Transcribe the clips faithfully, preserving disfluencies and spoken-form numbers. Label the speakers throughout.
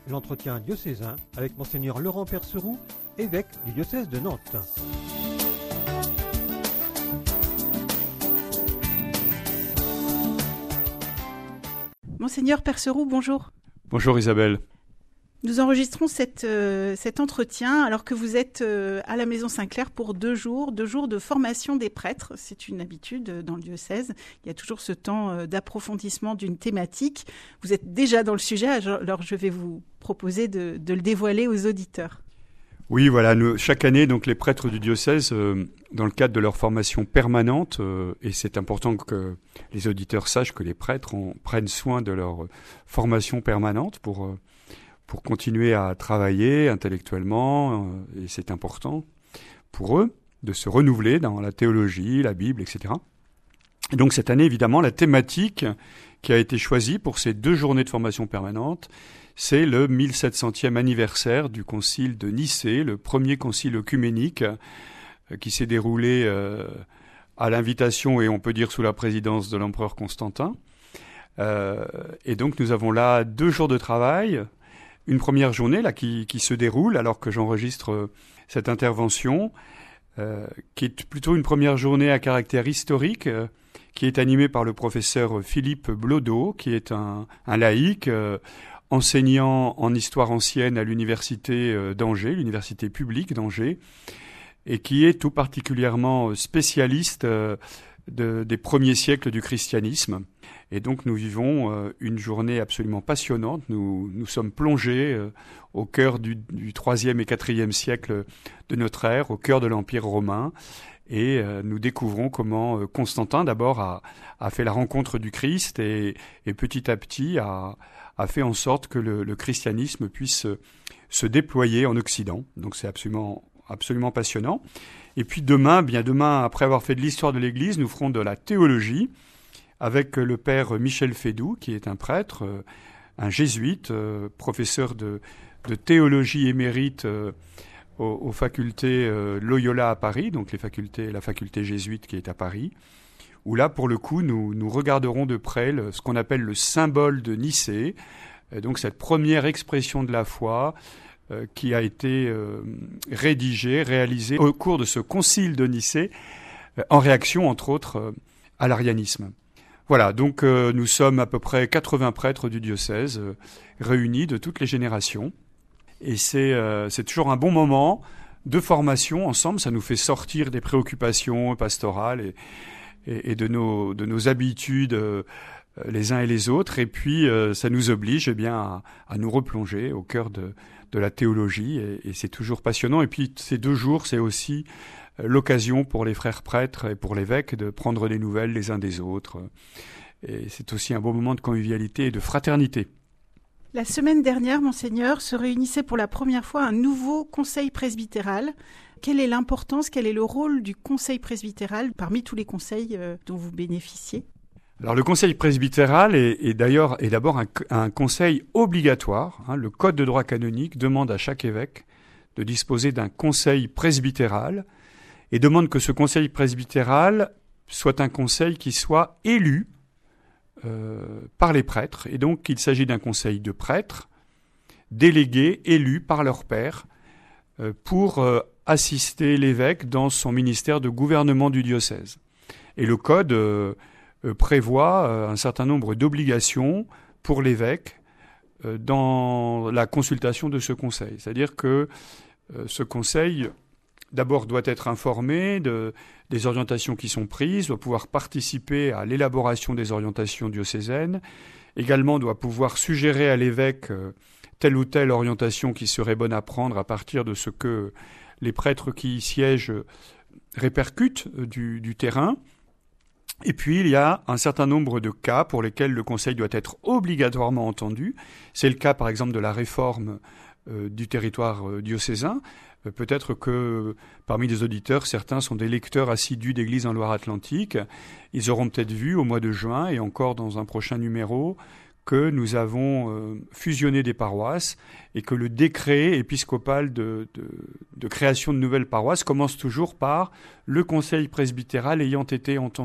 Speaker 1: l'entretien diocésain avec Monseigneur Laurent Perceroux, évêque du diocèse de Nantes.
Speaker 2: Monseigneur Perceroux, bonjour.
Speaker 3: Bonjour Isabelle.
Speaker 2: Nous enregistrons cette, euh, cet entretien alors que vous êtes euh, à la Maison Saint-Clair pour deux jours, deux jours de formation des prêtres. C'est une habitude dans le diocèse. Il y a toujours ce temps euh, d'approfondissement d'une thématique. Vous êtes déjà dans le sujet, alors je vais vous proposer de, de le dévoiler aux auditeurs.
Speaker 3: Oui, voilà. Nous, chaque année, donc les prêtres du diocèse, euh, dans le cadre de leur formation permanente, euh, et c'est important que les auditeurs sachent que les prêtres on, prennent soin de leur formation permanente pour euh, pour continuer à travailler intellectuellement, euh, et c'est important pour eux de se renouveler dans la théologie, la Bible, et cetera. Et donc cette année, évidemment, la thématique qui a été choisie pour ces deux journées de formation permanente, c'est le mille sept centième anniversaire du concile de Nicée, le premier concile œcuménique euh, qui s'est déroulé euh, à l'invitation et on peut dire sous la présidence de l'empereur Constantin. Euh, et donc nous avons là deux jours de travail. Une première journée là qui, qui se déroule alors que j'enregistre euh, cette intervention, euh, qui est plutôt une première journée à caractère historique, euh, qui est animée par le professeur Philippe Blodeau, qui est un, un laïc euh, enseignant en histoire ancienne à l'université euh, d'Angers, l'université publique d'Angers, et qui est tout particulièrement spécialiste euh, de, des premiers siècles du christianisme. Et donc nous vivons euh, une journée absolument passionnante. Nous, nous sommes plongés euh, au cœur du, du troisième et quatrième siècle de notre ère, au cœur de l'Empire romain. Et euh, nous découvrons comment euh, Constantin d'abord a, a fait la rencontre du Christ et, et petit à petit a, a fait en sorte que le, le christianisme puisse euh, se déployer en Occident. Donc c'est absolument, absolument passionnant. Et puis demain, bien demain, après avoir fait de l'histoire de l'Église, nous ferons de la théologie, avec le père Michel Fédoux, qui est un prêtre, euh, un jésuite, euh, professeur de, de théologie émérite euh, aux, aux facultés euh, Loyola à Paris, donc les facultés, la faculté jésuite qui est à Paris, où là, pour le coup, nous, nous regarderons de près le, ce qu'on appelle le symbole de Nicée, euh, donc cette première expression de la foi euh, qui a été euh, rédigée, réalisée au cours de ce concile de Nicée, euh, en réaction, entre autres, euh, à l'arianisme. Voilà, donc euh, nous sommes à peu près quatre-vingts prêtres du diocèse, euh, réunis de toutes les générations. Et c'est, euh, c'est toujours un bon moment de formation ensemble. Ça nous fait sortir des préoccupations pastorales et, et, et de, nos, de nos habitudes euh, les uns et les autres. Et puis euh, ça nous oblige eh bien, à, à nous replonger au cœur de, de la théologie. Et, et c'est toujours passionnant. Et puis ces deux jours, c'est aussi l'occasion pour les frères prêtres et pour l'évêque de prendre des nouvelles les uns des autres. Et c'est aussi un beau moment de convivialité et de fraternité.
Speaker 2: La semaine dernière, Monseigneur, se réunissait pour la première fois un nouveau conseil presbytéral. Quelle est l'importance, quel est le rôle du conseil presbytéral parmi tous les conseils dont vous bénéficiez ?
Speaker 3: Alors le conseil presbytéral est, est d'ailleurs est d'abord un, un conseil obligatoire. Hein. Le Code de droit canonique demande à chaque évêque de disposer d'un conseil presbytéral et demande que ce conseil presbytéral soit un conseil qui soit élu euh, par les prêtres. Et donc, il s'agit d'un conseil de prêtres, délégués, élus par leur père, euh, pour euh, assister l'évêque dans son ministère de gouvernement du diocèse. Et le Code euh, euh, prévoit euh, un certain nombre d'obligations pour l'évêque euh, dans la consultation de ce conseil. C'est-à-dire que euh, ce conseil d'abord doit être informé de, des orientations qui sont prises, doit pouvoir participer à l'élaboration des orientations diocésaines, également doit pouvoir suggérer à l'évêque euh, telle ou telle orientation qui serait bonne à prendre à partir de ce que les prêtres qui y siègent répercutent euh, du, du terrain. Et puis, il y a un certain nombre de cas pour lesquels le Conseil doit être obligatoirement entendu. C'est le cas, par exemple, de la réforme euh, du territoire euh, diocésain. Peut-être que parmi les auditeurs, certains sont des lecteurs assidus d'Église en Loire-Atlantique. Ils auront peut-être vu au mois de juin et encore dans un prochain numéro que nous avons euh, fusionné des paroisses et que le décret épiscopal de, de, de création de nouvelles paroisses commence toujours par le conseil presbytéral ayant été entendu.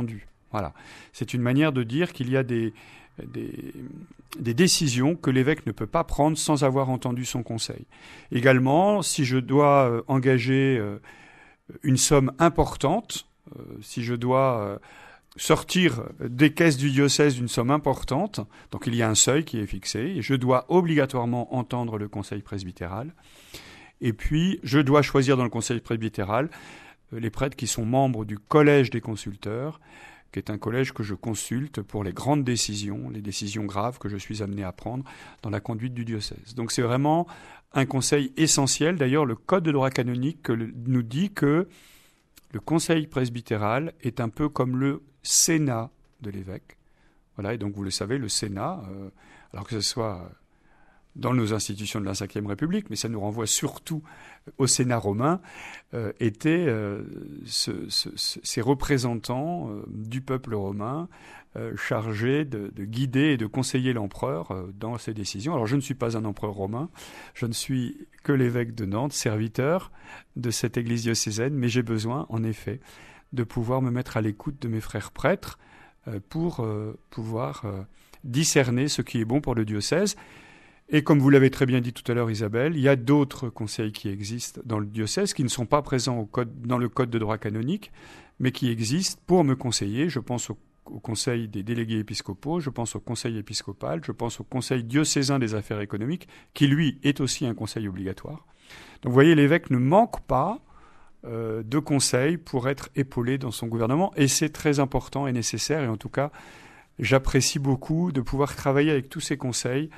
Speaker 3: Voilà. C'est une manière de dire qu'il y a des, des, des décisions que l'évêque ne peut pas prendre sans avoir entendu son conseil. Également, si je dois euh, engager euh, une somme importante, euh, si je dois euh, sortir des caisses du diocèse une somme importante, donc il y a un seuil qui est fixé, et je dois obligatoirement entendre le conseil presbytéral. Et puis, je dois choisir dans le conseil presbytéral euh, les prêtres qui sont membres du collège des consulteurs, qui est un collège que je consulte pour les grandes décisions, les décisions graves que je suis amené à prendre dans la conduite du diocèse. Donc c'est vraiment un conseil essentiel. D'ailleurs, le Code de droit canonique nous dit que le conseil presbytéral est un peu comme le Sénat de l'évêque. Voilà, et donc vous le savez, le Sénat, euh, alors que ce soit dans nos institutions de la cinquième République, mais ça nous renvoie surtout au Sénat romain, euh, étaient euh, ce, ce, ce, ces représentants euh, du peuple romain euh, chargés de, de guider et de conseiller l'empereur euh, dans ses décisions. Alors je ne suis pas un empereur romain, je ne suis que l'évêque de Nantes, serviteur de cette église diocésaine, mais j'ai besoin, en effet, de pouvoir me mettre à l'écoute de mes frères prêtres euh, pour euh, pouvoir euh, discerner ce qui est bon pour le diocèse. Et comme vous l'avez très bien dit tout à l'heure, Isabelle, il y a d'autres conseils qui existent dans le diocèse, qui ne sont pas présents au code, dans le code de droit canonique, mais qui existent pour me conseiller. Je pense au, au conseil des délégués épiscopaux, je pense au conseil épiscopal, je pense au conseil diocésain des affaires économiques, qui lui est aussi un conseil obligatoire. Donc vous voyez, l'évêque ne manque pas euh, de conseils pour être épaulé dans son gouvernement, et c'est très important et nécessaire, et en tout cas, j'apprécie beaucoup de pouvoir travailler avec tous ces conseils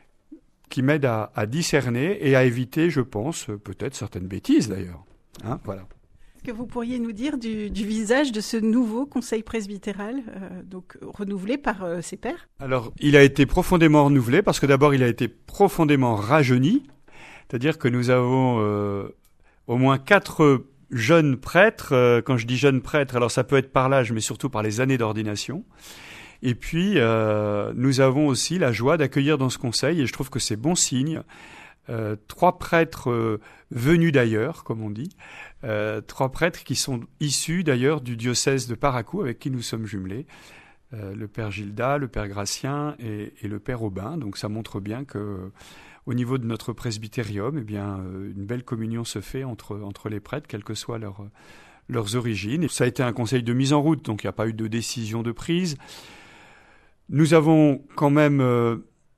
Speaker 3: qui m'aide à, à discerner et à éviter, je pense, peut-être certaines bêtises d'ailleurs. Hein, voilà.
Speaker 2: Est-ce que vous pourriez nous dire du, du visage de ce nouveau conseil presbytéral, euh, donc renouvelé par euh, ses pairs ?
Speaker 3: Alors, il a été profondément renouvelé parce que d'abord, il a été profondément rajeuni. C'est-à-dire que nous avons euh, au moins quatre jeunes prêtres. Euh, quand je dis jeunes prêtres, alors ça peut être par l'âge, mais surtout par les années d'ordination. Et puis, euh, nous avons aussi la joie d'accueillir dans ce conseil, et je trouve que c'est bon signe, euh, trois prêtres euh, venus d'ailleurs, comme on dit, euh, trois prêtres qui sont issus d'ailleurs du diocèse de Parakou, avec qui nous sommes jumelés, euh, le père Gilda, le père Gratien et, et le père Aubin. Donc ça montre bien que, euh, au niveau de notre presbytérium, eh bien, euh, une belle communion se fait entre, entre les prêtres, quelles que soient leurs, leurs origines. Et ça a été un conseil de mise en route, donc il n'y a pas eu de décision de prise. Nous avons quand même euh,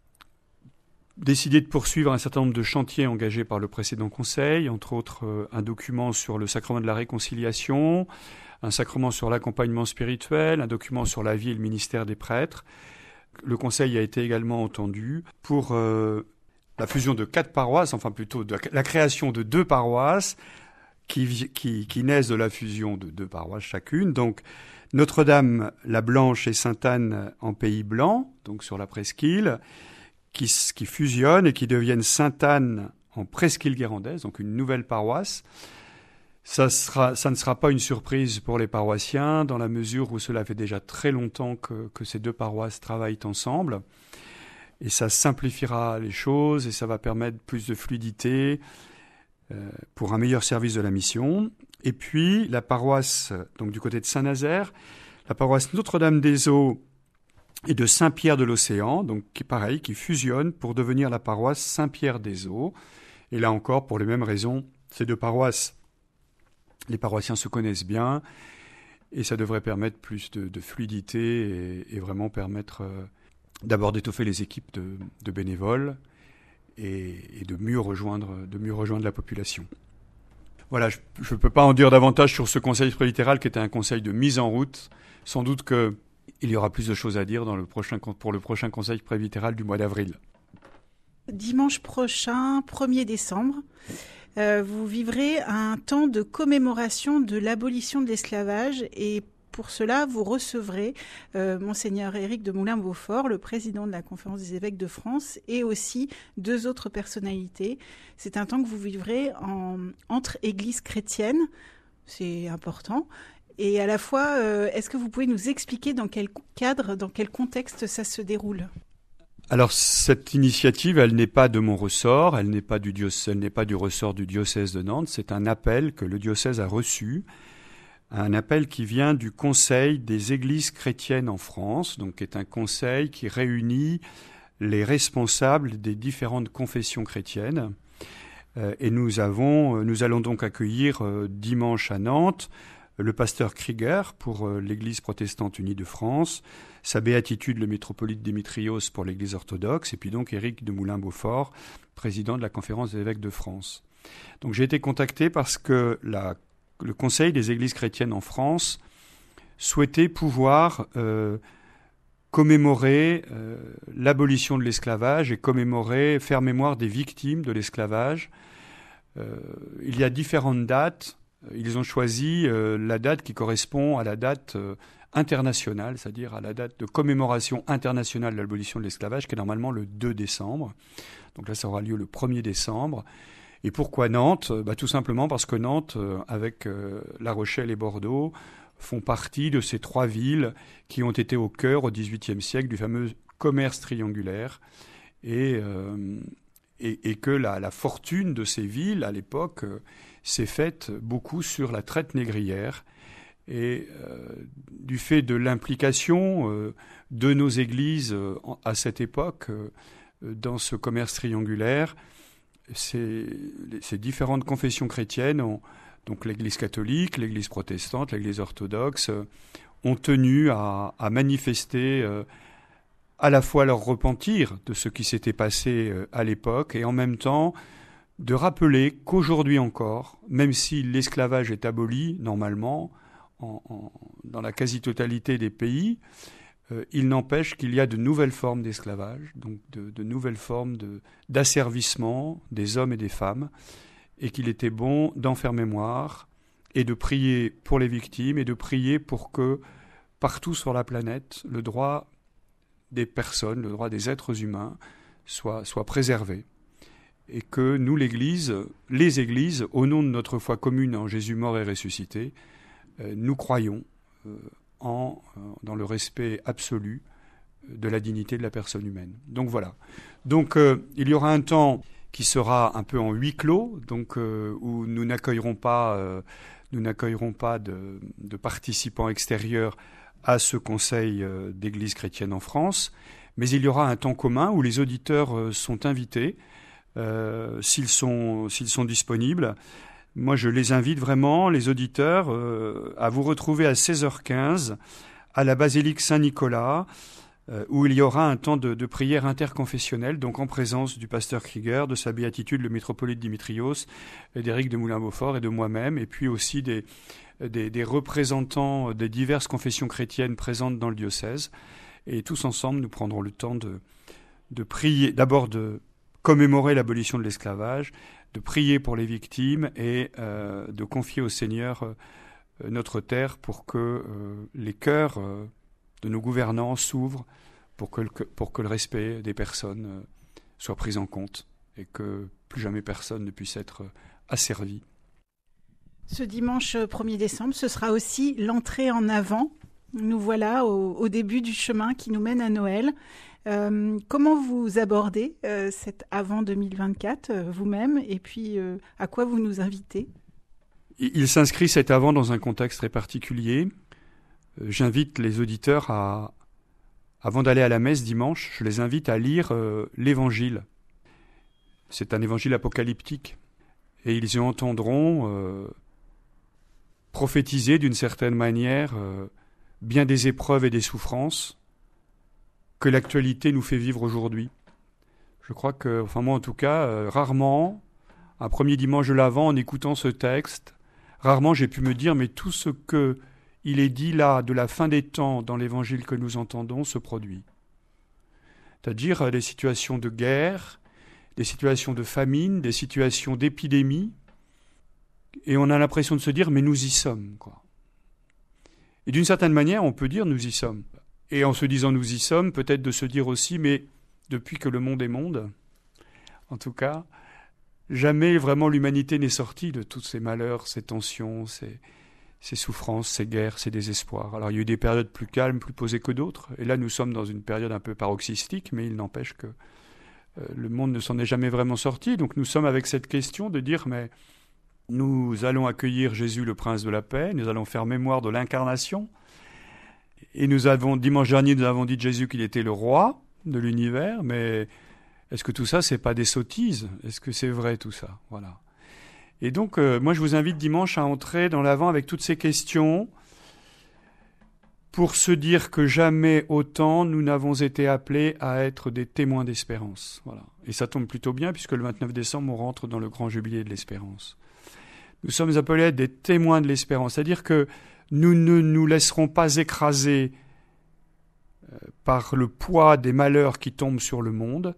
Speaker 3: décidé de poursuivre un certain nombre de chantiers engagés par le précédent conseil, entre autres euh, un document sur le sacrement de la réconciliation, un sacrement sur l'accompagnement spirituel, un document sur la vie et le ministère des prêtres. Le conseil a été également entendu pour euh, la fusion de quatre paroisses, enfin plutôt de la création de deux paroisses qui, qui, qui naissent de la fusion de deux paroisses chacune. Donc, Notre-Dame, la Blanche et Sainte-Anne en Pays Blanc, donc sur la presqu'île, qui, qui fusionnent et qui deviennent Sainte-Anne en presqu'île guérandaise, donc une nouvelle paroisse. Ça, sera, ça ne sera pas une surprise pour les paroissiens, dans la mesure où cela fait déjà très longtemps que, que ces deux paroisses travaillent ensemble. Et ça simplifiera les choses et ça va permettre plus de fluidité euh, pour un meilleur service de la mission. Et puis, la paroisse, donc du côté de Saint-Nazaire, la paroisse Notre-Dame-des-Eaux et de Saint-Pierre de l'Océan, donc qui pareil, qui fusionnent pour devenir la paroisse Saint-Pierre-des-Eaux. Et là encore, pour les mêmes raisons, ces deux paroisses, les paroissiens se connaissent bien et ça devrait permettre plus de, de fluidité et, et vraiment permettre euh, d'abord d'étoffer les équipes de, de bénévoles et, et de mieux rejoindre, de mieux rejoindre la population. Voilà, je ne peux pas en dire davantage sur ce conseil presbytéral qui était un conseil de mise en route. Sans doute qu'il y aura plus de choses à dire dans le prochain, pour le prochain conseil presbytéral du mois d'avril.
Speaker 2: Dimanche prochain, premier décembre, euh, vous vivrez un temps de commémoration de l'abolition de l'esclavage et pour cela, vous recevrez euh, Monseigneur Éric de Moulin-Beaufort, le président de la Conférence des évêques de France, et aussi deux autres personnalités. C'est un temps que vous vivrez en, entre églises chrétiennes, c'est important. Et à la fois, euh, est-ce que vous pouvez nous expliquer dans quel cadre, dans quel contexte ça se déroule ?
Speaker 3: Alors cette initiative, elle n'est pas de mon ressort, elle n'est pas du diocèse, elle n'est pas du ressort du diocèse de Nantes. C'est un appel que le diocèse a reçu, un appel qui vient du Conseil des Églises chrétiennes en France, donc qui est un conseil qui réunit les responsables des différentes confessions chrétiennes. Euh, et nous avons, nous allons donc accueillir euh, dimanche à Nantes le pasteur Krieger pour euh, l'Église protestante unie de France, sa béatitude le métropolite Démétrios pour l'Église orthodoxe, et puis donc Éric de Moulin-Beaufort, président de la Conférence des évêques de France. Donc j'ai été contacté parce que la, le Conseil des Églises chrétiennes en France souhaitait pouvoir euh, commémorer euh, l'abolition de l'esclavage et commémorer, faire mémoire des victimes de l'esclavage. Euh, il y a différentes dates. Ils ont choisi euh, la date qui correspond à la date euh, internationale, c'est-à-dire à la date de commémoration internationale de l'abolition de l'esclavage, qui est normalement le deux décembre. Donc là, ça aura lieu le premier décembre. Et pourquoi Nantes ? Bah, tout simplement parce que Nantes, euh, avec euh, La Rochelle et Bordeaux, font partie de ces trois villes qui ont été au cœur, au dix-huitième siècle, du fameux commerce triangulaire. Et, euh, et, et que la, la fortune de ces villes, à l'époque, euh, s'est faite beaucoup sur la traite négrière. Et euh, du fait de l'implication euh, de nos églises euh, à cette époque euh, dans ce commerce triangulaire, ces, ces différentes confessions chrétiennes, ont, donc l'Église catholique, l'Église protestante, l'Église orthodoxe, euh, ont tenu à, à manifester euh, à la fois leur repentir de ce qui s'était passé euh, à l'époque et en même temps de rappeler qu'aujourd'hui encore, même si l'esclavage est aboli normalement en, en, dans la quasi-totalité des pays, euh, il n'empêche qu'il y a de nouvelles formes d'esclavage, donc de, de nouvelles formes de, d'asservissement des hommes et des femmes, et qu'il était bon d'en faire mémoire et de prier pour les victimes et de prier pour que partout sur la planète, le droit des personnes, le droit des êtres humains soit, soit préservé. Et que nous, l'Église, les Églises, au nom de notre foi commune en Jésus mort et ressuscité, euh, nous croyons euh, en, euh, dans le respect absolu de la dignité de la personne humaine. Donc voilà. Donc euh, il y aura un temps qui sera un peu en huis clos, donc euh, où nous n'accueillerons pas, euh, nous n'accueillerons pas de, de participants extérieurs à ce Conseil euh, d'Église chrétienne en France, mais il y aura un temps commun où les auditeurs euh, sont invités. Euh, s'ils sont, s'ils sont disponibles. Moi, je les invite vraiment, les auditeurs, euh, à vous retrouver à seize heures quinze à la basilique Saint-Nicolas, euh, où il y aura un temps de, de prière interconfessionnelle, donc en présence du pasteur Krieger, de sa béatitude le métropolite Démétrios, d'Éric de Moulin-Beaufort et de moi-même, et puis aussi des, des, des représentants des diverses confessions chrétiennes présentes dans le diocèse. Et tous ensemble, nous prendrons le temps de, de prier, d'abord de commémorer l'abolition de l'esclavage, de prier pour les victimes et euh, de confier au Seigneur euh, notre terre pour que euh, les cœurs euh, de nos gouvernants s'ouvrent pour que, le, pour que le respect des personnes euh, soit pris en compte et que plus jamais personne ne puisse être asservi.
Speaker 2: Ce dimanche premier décembre, ce sera aussi l'entrée en avant. Nous voilà au, au début du chemin qui nous mène à Noël. Euh, comment vous abordez euh, cet avant deux mille vingt-quatre euh, vous-même et puis euh, à quoi vous nous invitez ?
Speaker 3: Il, il s'inscrit cet avant dans un contexte très particulier. Euh, j'invite les auditeurs à, avant d'aller à la messe dimanche, je les invite à lire euh, l'Évangile. C'est un évangile apocalyptique et ils y entendront euh, prophétiser d'une certaine manière euh, bien des épreuves et des souffrances que l'actualité nous fait vivre aujourd'hui. Je crois que, enfin moi en tout cas, euh, rarement, un premier dimanche de l'Avent, en écoutant ce texte, rarement j'ai pu me dire, mais tout ce que il est dit là, de la fin des temps, dans l'évangile que nous entendons, se produit. C'est-à-dire euh, des situations de guerre, des situations de famine, des situations d'épidémie, et on a l'impression de se dire, mais nous y sommes, quoi. Et d'une certaine manière, on peut dire, nous y sommes. Et en se disant nous y sommes, peut-être de se dire aussi, mais depuis que le monde est monde, en tout cas, jamais vraiment l'humanité n'est sortie de tous ces malheurs, ces tensions, ces, ces souffrances, ces guerres, ces désespoirs. Alors il y a eu des périodes plus calmes, plus posées que d'autres, et là nous sommes dans une période un peu paroxystique, mais il n'empêche que euh, le monde ne s'en est jamais vraiment sorti. Donc nous sommes avec cette question de dire, mais nous allons accueillir Jésus le Prince de la paix, nous allons faire mémoire de l'incarnation. Et nous avons, dimanche dernier, nous avons dit de Jésus qu'il était le roi de l'univers, mais est-ce que tout ça, c'est pas des sottises? Est-ce que c'est vrai tout ça? Voilà. Et donc, euh, moi, je vous invite dimanche à entrer dans l'Avent avec toutes ces questions pour se dire que jamais autant nous n'avons été appelés à être des témoins d'espérance. Voilà. Et ça tombe plutôt bien puisque le vingt-neuf décembre, on rentre dans le grand jubilé de l'espérance. Nous sommes appelés à être des témoins de l'espérance, c'est-à-dire que nous ne nous laisserons pas écraser par le poids des malheurs qui tombent sur le monde,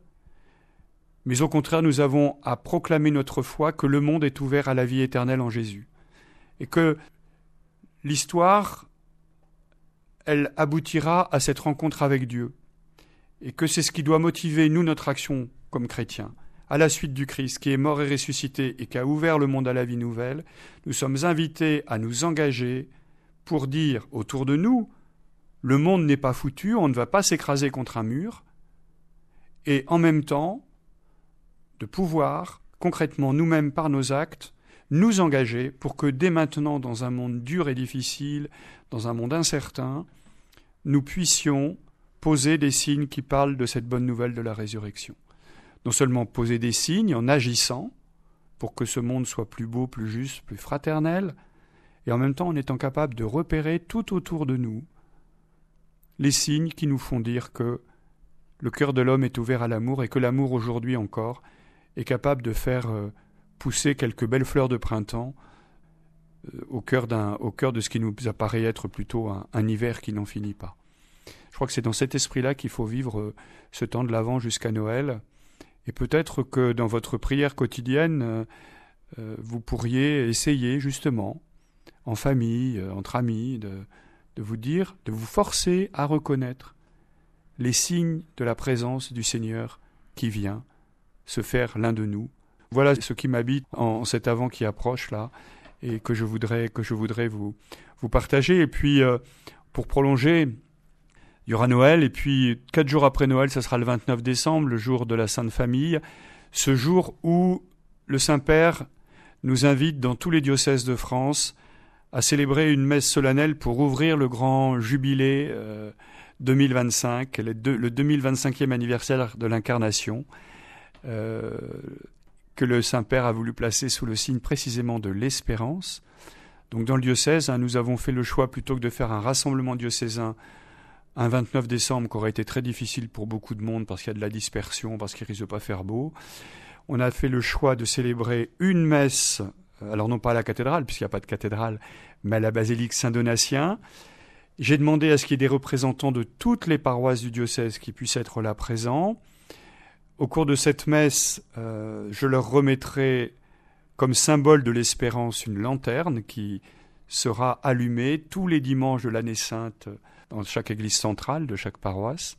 Speaker 3: mais au contraire, nous avons à proclamer notre foi que le monde est ouvert à la vie éternelle en Jésus. Et que l'histoire, elle aboutira à cette rencontre avec Dieu. Et que c'est ce qui doit motiver, nous, notre action comme chrétiens. À la suite du Christ, qui est mort et ressuscité et qui a ouvert le monde à la vie nouvelle, nous sommes invités à nous engager pour dire autour de nous, le monde n'est pas foutu, on ne va pas s'écraser contre un mur, et en même temps, de pouvoir, concrètement nous-mêmes par nos actes, nous engager pour que dès maintenant, dans un monde dur et difficile, dans un monde incertain, nous puissions poser des signes qui parlent de cette bonne nouvelle de la résurrection. Non seulement poser des signes en agissant pour que ce monde soit plus beau, plus juste, plus fraternel, et en même temps en étant capable de repérer tout autour de nous les signes qui nous font dire que le cœur de l'homme est ouvert à l'amour et que l'amour aujourd'hui encore est capable de faire euh, pousser quelques belles fleurs de printemps euh, au cœur d'un, au cœur de ce qui nous apparaît être plutôt un, un hiver qui n'en finit pas. Je crois que c'est dans cet esprit-là qu'il faut vivre euh, ce temps de l'Avent jusqu'à Noël. Et peut-être que dans votre prière quotidienne, euh, euh, vous pourriez essayer justement, en famille, euh, entre amis, de, de vous dire, de vous forcer à reconnaître les signes de la présence du Seigneur qui vient se faire l'un de nous. Voilà ce qui m'habite en cet Avent qui approche là, et que je voudrais, que je voudrais vous, vous partager. Et puis, euh, pour prolonger, il y aura Noël, et puis quatre jours après Noël, ça sera le vingt-neuf décembre, le jour de la Sainte Famille, ce jour où le Saint-Père nous invite dans tous les diocèses de France à célébrer une messe solennelle pour ouvrir le grand jubilé euh, deux mille vingt-cinq, le, deux, le deux mille vingt-cinquième anniversaire de l'Incarnation, euh, que le Saint-Père a voulu placer sous le signe précisément de l'espérance. Donc dans le diocèse, hein, nous avons fait le choix, plutôt que de faire un rassemblement diocésain un vingt-neuf décembre, qui aurait été très difficile pour beaucoup de monde parce qu'il y a de la dispersion, parce qu'il risque de pas faire beau, on a fait le choix de célébrer une messe, alors non pas à la cathédrale, puisqu'il n'y a pas de cathédrale, mais à la basilique Saint-Donatien. J'ai demandé à ce qu'il y ait des représentants de toutes les paroisses du diocèse qui puissent être là présents. Au cours de cette messe, euh, je leur remettrai comme symbole de l'espérance une lanterne qui sera allumée tous les dimanches de l'année sainte dans chaque église centrale de chaque paroisse.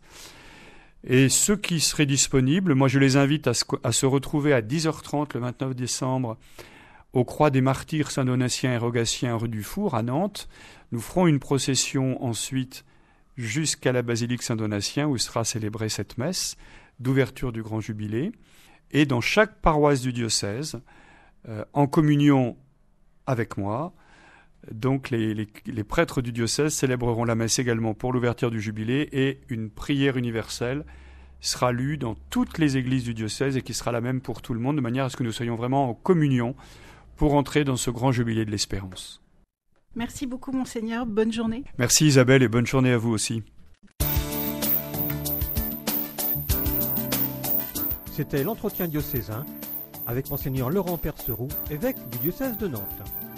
Speaker 3: Et ceux qui seraient disponibles, moi je les invite à se, à se retrouver à dix heures trente le vingt-neuf décembre aux Croix des Martyrs Saint-Donatien et Rogatien rue du Four à Nantes. Nous ferons une procession ensuite jusqu'à la basilique Saint-Donatien où sera célébrée cette messe d'ouverture du Grand Jubilé. Et dans chaque paroisse du diocèse, euh, en communion avec moi, donc les, les, les prêtres du diocèse célébreront la messe également pour l'ouverture du Jubilé, et une prière universelle sera lue dans toutes les églises du diocèse et qui sera la même pour tout le monde, de manière à ce que nous soyons vraiment en communion pour entrer dans ce grand Jubilé de l'espérance.
Speaker 2: Merci beaucoup, Monseigneur. Bonne journée.
Speaker 3: Merci Isabelle, et bonne journée à vous aussi.
Speaker 1: C'était l'entretien diocésain avec Monseigneur Laurent Perceroux, évêque du diocèse de Nantes.